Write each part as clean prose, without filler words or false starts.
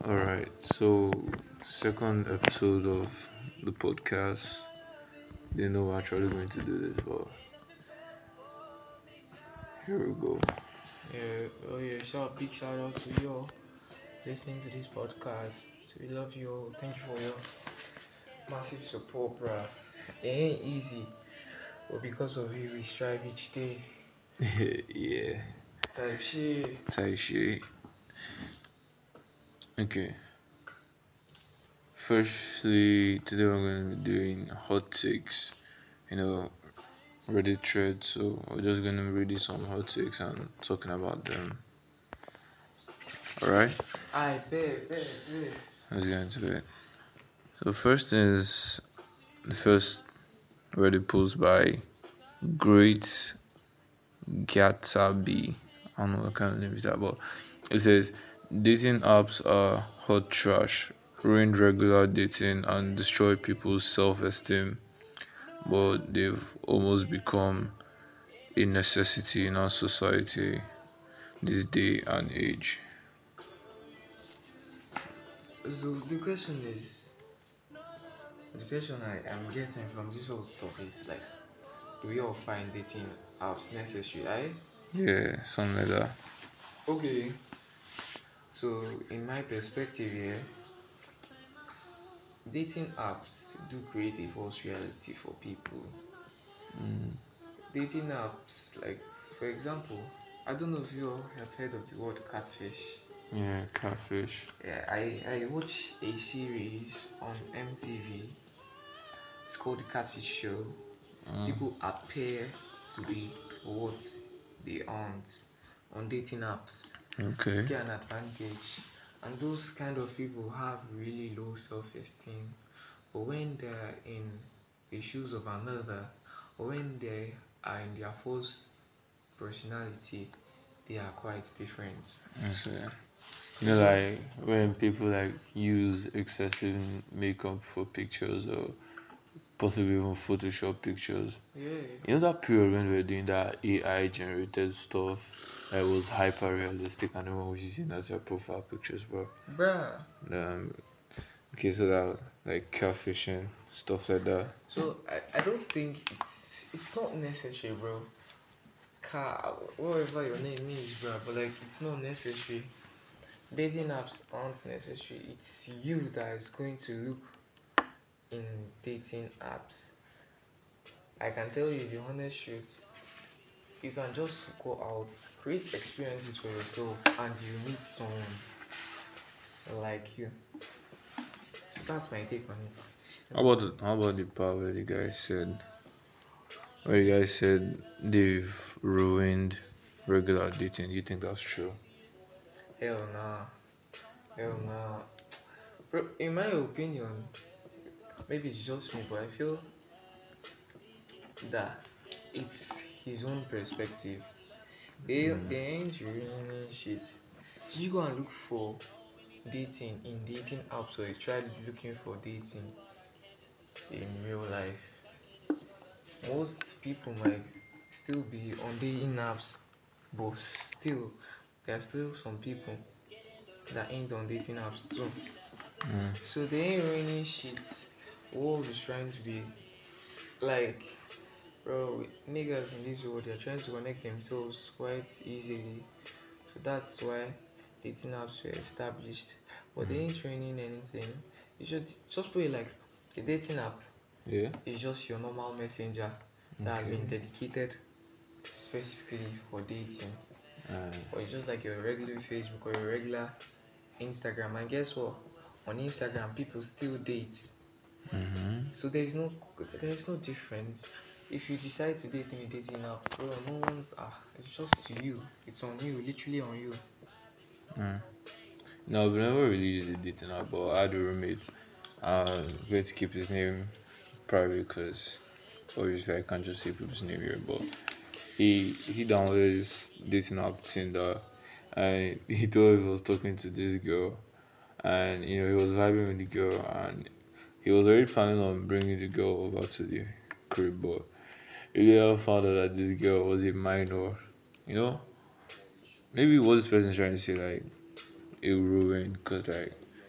All right, so second episode of the podcast. Didn't know we're actually going to do this, but here we go. Big shout out to you all listening to this podcast. We love you all. Thank you for your massive support, bruh. It ain't easy, but because of you, we strive each day. Yeah, Type shit. tight shit. Okay, firstly, today we're going to be doing hot takes. You know, Reddit thread. So we're just going to be reading some hot takes and talking about them. All right, I bet. let's get into it. So first is the first Reddit post by Great Gatsby. I don't know what kind of name is that, but it says dating apps are hot trash, ruin regular dating and destroy people's self-esteem, but they've almost become a necessity in our society this day and age. So the question I am getting from this whole talk is like, do we all find dating apps necessary? Yeah, something like that. Okay. So in my perspective here, dating apps do create a false reality for people. Dating apps, like for example, I don't know if you all have heard of the word catfish. Yeah, catfish. Yeah, I watch a series on MTV. It's called the Catfish Show. People appear to be what they aren't on dating apps to Okay. get an advantage. And those kind of people have really low self-esteem. But when they're in the shoes of another, or when they are in their false personality, they are quite different. Yes, yeah. You know, like when people like use excessive makeup for pictures or possibly even Photoshop pictures. Yeah, You know that period when we were doing that AI generated stuff that was hyper realistic and everyone was using as their profile pictures, bro. bruh. Um, okay, so that like catfishing stuff like that. So I don't think it's not necessary, bro. Car, whatever your name is, bro. But like, it's not necessary. Dating apps aren't necessary. It's you that is going to look in dating apps. I can tell you the honest truth. You can just go out, create experiences for yourself, and you meet someone like you. So that's my take on it. How about the part where the guy said they've ruined regular dating? You think that's true? Hell nah. Hell nah. Bro, in my opinion, maybe it's just me, but I feel that it's his own perspective. They ain't ruining shit. Did you go and look for dating in dating apps, or you tried looking for dating in real life? Most people might still be on dating apps, but still, there are still some people that ain't on dating apps too. So they ain't ruining shit. World is trying to be like, bro, niggas in this world, they're trying to connect themselves quite easily. So that's why dating apps were established. But they ain't training anything. You should just put it like a dating app Yeah. is just your normal messenger that has been Okay. dedicated specifically for dating. Uh, Or it's just like your regular Facebook or your regular Instagram. And guess what? On Instagram, people still date. So there is no difference. If you decide to date in a dating app, bro, no one's it's just you. It's on you, literally on you. no, I've never really used a dating app, but I had a roommate. I'm going to keep his name private because obviously I can't just say people's name here. But he downloaded this dating app Tinder, and he told he was talking to this girl, and he was vibing with the girl, and he was already planning on bringing the girl over to the crib, but he later found out that this girl was a minor. You know, maybe what this person is trying to say like it ruined because like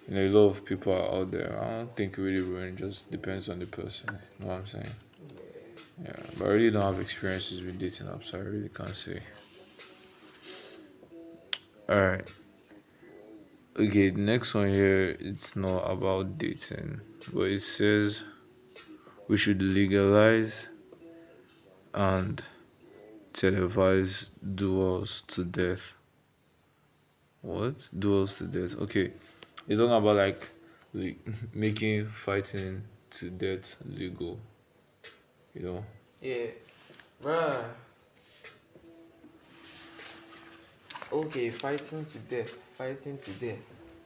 A lot of people are out there. I don't think it really ruin. Just depends on the person. You know what I'm saying? Yeah, but I really don't have experiences with dating apps. So I really can't say. All right. Okay, the next one here. It's not about dating, but it says we should legalize and televise duels to death. What? Duels to death? Okay, it's talking about like making fighting to death legal. You know. Yeah, bruh. Okay, fighting to death. Fighting to death.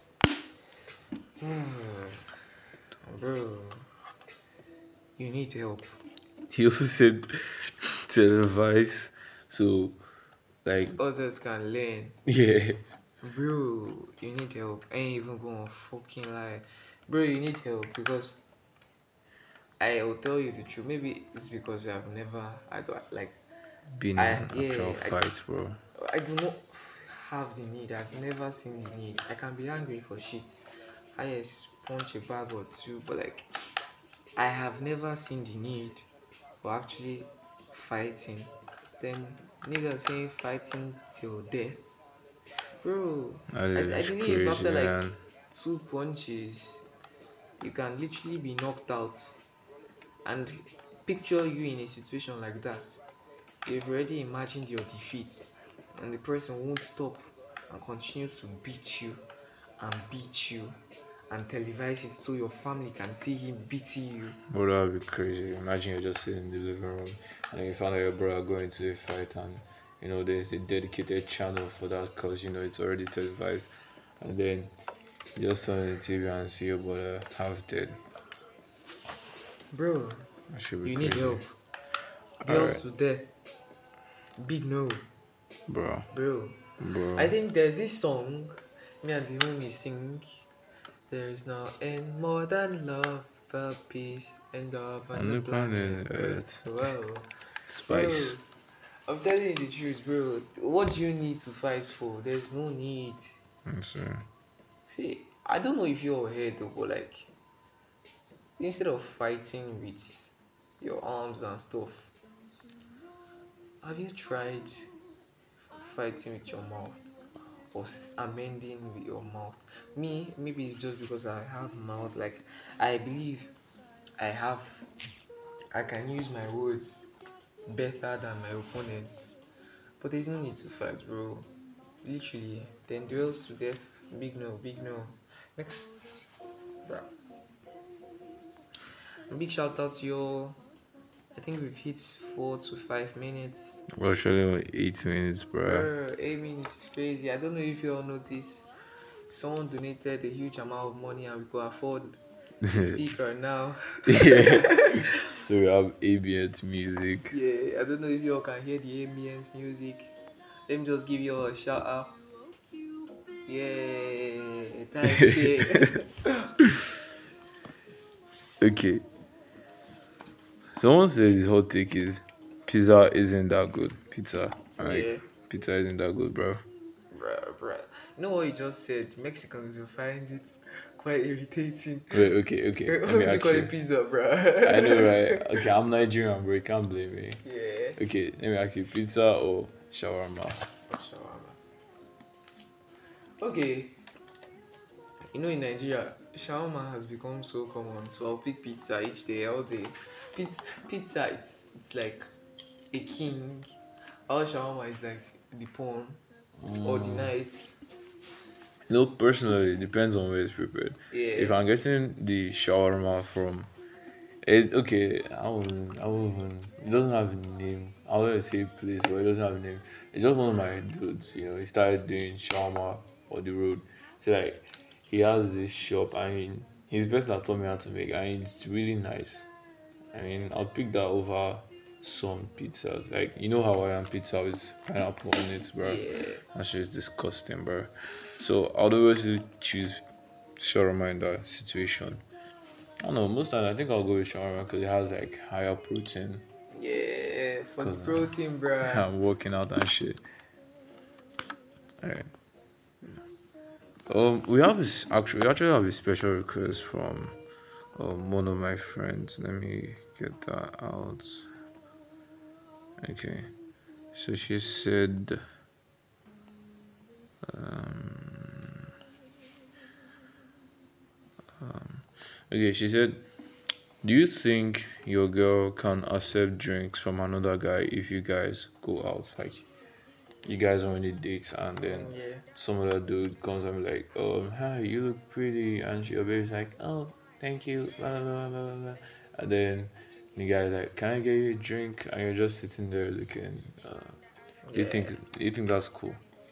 Bro, you need help. He also said televise. So like Others can learn. yeah. Bro, you need help. I ain't even gonna fucking lie. Bro, you need help because I will tell you the truth. Maybe it's because I've never, I don't like, Been in I, an actual yeah, fight, bro. I do not have the need. I've never seen the need. I can be angry for shit. I just punch a bag or two, but like, I have never seen the need for actually fighting. Then nigga saying fighting till death. Bro, That I is believe crazy, after like man. two punches, you can literally be knocked out. And picture you in a situation like that. You've already imagined your defeat, and the person won't stop and continues to beat you and beat you and televise it so your family can see him beating you. Bro, that would be crazy. Imagine you're just sitting in the living room and you find out your brother going to a fight and there's a dedicated channel for that because it's already televised. And then you just turn on the TV and see your brother half dead. Bro, That should be you need crazy. help. Girls Alright, to death. Big no. bro. Bro, Bro. I think there's this song me and the homie sing. There is no end more than love, the peace and love on On the the planet planet Earth. Earth. Whoa. Spice. Bro, I'm telling you the truth, bro. What do you need to fight for? There's no need. I'm sorry. See, I don't know if you're ahead though, but like, instead of fighting with your arms and stuff, have you tried fighting with your mouth or amending with your mouth? Me, maybe it's just because I have mouth. Like, I believe I have, I can use my words better than my opponents. But there's no need to fight, bro. Literally, then duels to death. Big no, big no. Next, bro. Big shout out to you. I think we've hit 4 to 5 minutes. We're actually on 8 minutes, bro. Bro, 8 minutes is crazy. I don't know if you all noticed. Someone donated a huge amount of money and we could afford a speaker now. Yeah. So we have ambient music. Yeah, I don't know if you all can hear the ambience music. Let me just give you all a shout out. Yeah, type shit. Okay. Someone says his hot take is pizza isn't that good. Pizza. Like, Yeah, pizza isn't that good, bro. bruh. You know what you just said? Mexicans will find it quite irritating. Wait, okay. Why Let me would you ask call you. it pizza, bruh? I know, right? Okay, I'm Nigerian, bro. You can't blame me. Yeah. Okay, let me ask you pizza or shawarma? Shawarma. Okay, in Nigeria, shawarma has become so common, so I'll pick pizza each day, all day. Pizza, it's like a king. All shawarma is like the pawn or the knight. No, personally, it depends on where it's prepared. If Yeah, I'm getting the shawarma from it, okay, I won't even. It doesn't have a name. I want to say place, but it doesn't have a name. It's just one of my dudes. He started doing shawarma on the road. So like, he has this shop. I mean, he's the person that taught me how to make. I mean, it's really nice. I mean, I'll pick that over some pizzas. Like, Hawaiian pizza with pineapple on it, bro. yeah. That shit is disgusting, bro. So I'd always choose shawarma in that situation. I don't know. Most times I think I'll go with shawarma because it has like higher protein. Yeah, for the Cause protein, bruh. I'm working out and shit. Alright. We actually have a special request from one of my friends. Let me get that out. Okay, so she said, okay, she said, do you think your girl can accept drinks from another guy if you guys go out? Like, you guys only date and then Yeah. some other dude comes and be like, hi, you look pretty, and your baby's like, oh, thank you, blah, blah, blah, blah, blah. And then the guy's like, can I get you a drink? And you're just sitting there looking. Do you think Yeah. do you think that's cool?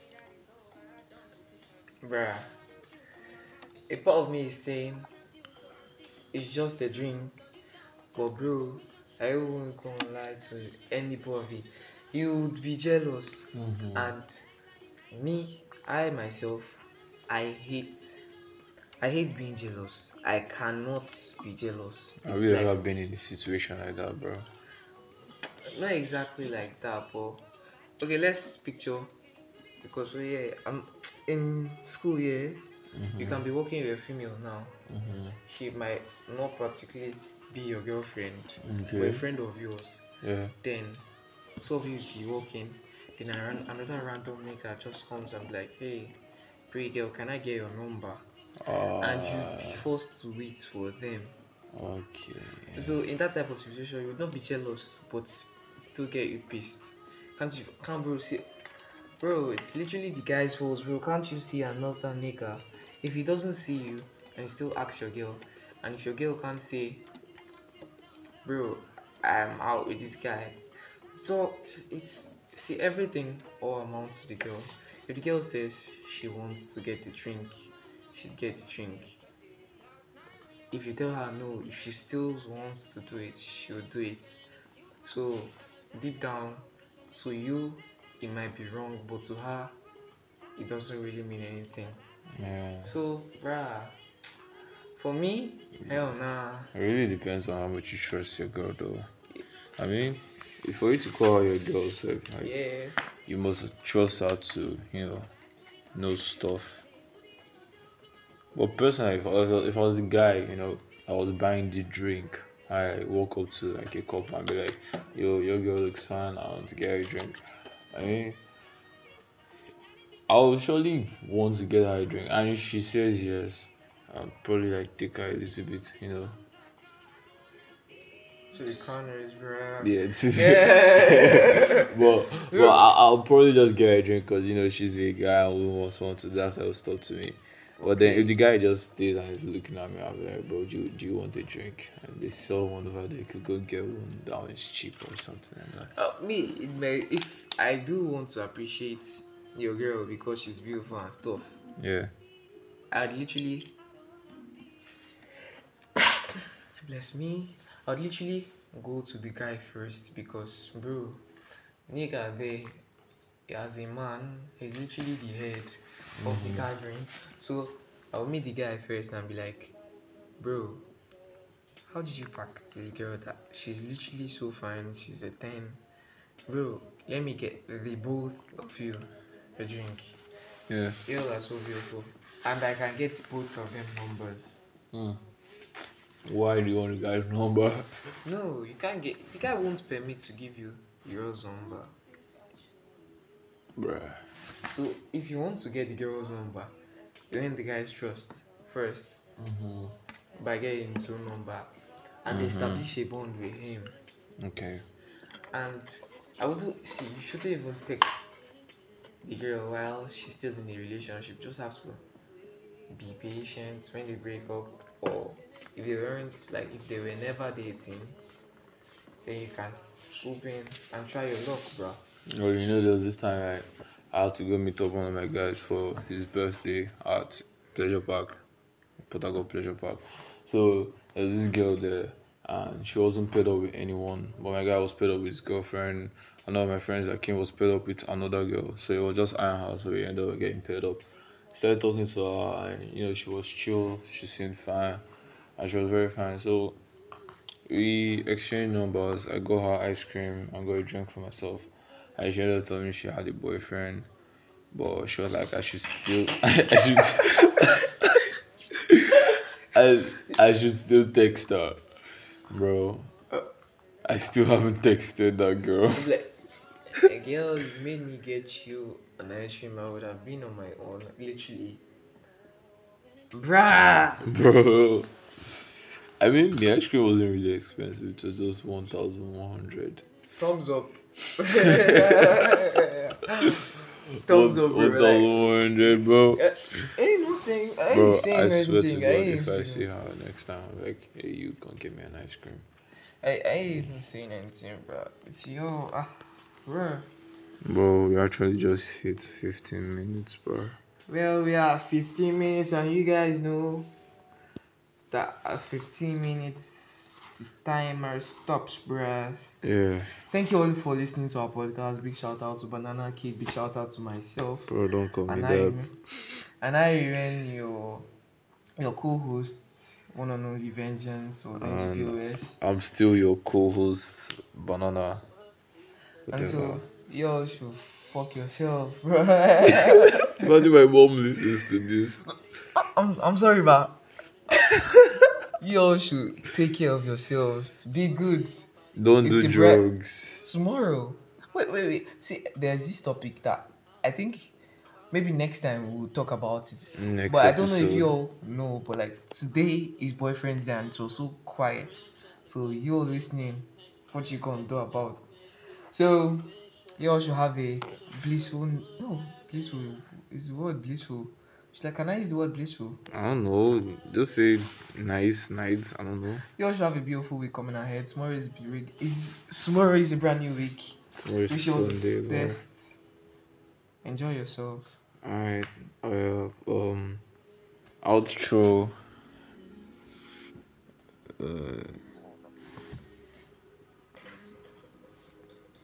Bruh. A part of me is saying it's just a drink, but bro, I won't gonna lie to anybody. You'd be jealous. And me, I myself, I hate I hate being jealous. I cannot be jealous. Have It's you like ever been in a situation like that, bro? not exactly like that, but okay, let's picture because yeah, I'm in school, yeah. You can be working with a female now. She might not particularly be your girlfriend, but a Okay. friend of yours. Yeah. Then two of you be working. Then another random nigga just comes and be like, hey, pretty girl, can I get your number? And you'd be Uh. forced to wait for them. Okay. So in that type of situation, you would not be jealous, but still get you pissed. Can't bro see bro, it's literally the guy's fault, bro. Can't you see another nigga? If he doesn't see you and he still asks your girl, and if your girl can't say, bro, I'm out with this guy. So it's see everything all amounts to the girl. If the girl says she wants to get the drink, she'd get the drink. If you tell her no, if she still wants to do it, she'll do it. So deep down, to you, it might be wrong, but to her, it doesn't really mean anything. Yeah. So, bruh, for me, hell nah. It really depends on how much you trust your girl, though. I mean, for you to call her your girl, so like Yeah, you must trust her to, know stuff. But personally, if I was the guy, I was buying the drink. I walk up to like a couple and be like, "Yo, your girl looks fine. I want to get her a drink." I mean, I will surely want to get her a drink, and if she says yes, I'll probably like take her a little bit, to the corners, bruh. Yeah, Yeah. but I'll probably just get her a drink because she's with a guy and we want someone to that type of stuff to me. But then if Okay. the guy just stays and is looking at me, I'll be like, bro, do you want a drink? And they sell one over there, you could go get one that one is cheap or something like that. Me, it may, if I do want to appreciate your girl because she's beautiful and stuff, Yeah. I'd literally, bless me, I'd literally go to the guy first because, bro, nigga there, as a man, he's literally the head of the gathering. So I'll meet the guy first and be like, bro, how did you pack this girl that she's literally so fine, she's a 10. Bro, let me get the both of you a drink. Yeah. You all are so beautiful. And I can get both of them numbers. Why do you want a guy's number? No, you can't get the guy won't permit to give you your number. Bruh. So if you want to get the girl's number, you earn the guy's trust first by getting his own number and establish a bond with him. Okay. And I would see you shouldn't even text the girl while she's still in the relationship. Just have to be patient when they break up, or if they weren't like if they were never dating, then you can swoop in and try your luck, bro. Well, there was this time I had to go meet up one of my guys for his birthday at Pleasure Park, Port Harcourt Pleasure Park. So there was this girl there, and she wasn't paired up with anyone. But my guy was paired up with his girlfriend. Another of my friends that came was paired up with another girl. So it was just I and her. So we ended up getting paired up. Started talking to her, and she was chill. She seemed fine, and she was very fine. So we exchanged numbers. I got her ice cream and got a drink for myself. And she ended up telling me she had a boyfriend. but she was like, I should still, I should, I should still text her, bro. I still haven't texted that girl, I'm like, girl, you made me get you an ice cream. I would have been on my own, literally. Bruh. bro. I mean, the ice cream wasn't really expensive. It was just 1,100. Thumbs up. Thumbs up, bro. Like, 1,100, bro. ain't nothing. I Bro, ain't saying I swear to anything. I God, ain't if I even see saying. her next time, I'm like, hey, you can give me an ice cream. I ain't even saying anything, bro. It's yo, bro. Bro, we actually just hit 15 minutes, bro. Well, we are 15 minutes, and you guys know that at 15 minutes, this timer stops, bruh. Yeah, Thank you all for listening to our podcast. Big shout out to Banana Kid. Big shout out to myself. bro, don't call me And that. I remain your co-host, one and only Vengeance or Vengeance And POS. I'm still your co-host, Banana. And Whatever. so you all should fuck yourself, bro. Imagine my mom listens to this. I'm sorry, but you all should take care of yourselves. Be good. Don't It's do a bright drugs. tomorrow. Wait. See, there's this topic that I think maybe next time we'll talk about it. Next But I don't know if you episode. all know, but like today his boyfriend's there and it was so quiet. So you all listening, what you gonna do about? So you all should have a blissful no blissful is the word blissful. She's like, can I use the word blissful? I don't know. Just say nice nights. I don't know. You all should have a beautiful week coming ahead. Tomorrow is a brand new week. Tomorrow is Wish you all the Sunday, bro. best. Enjoy yourselves. Alright. Outro.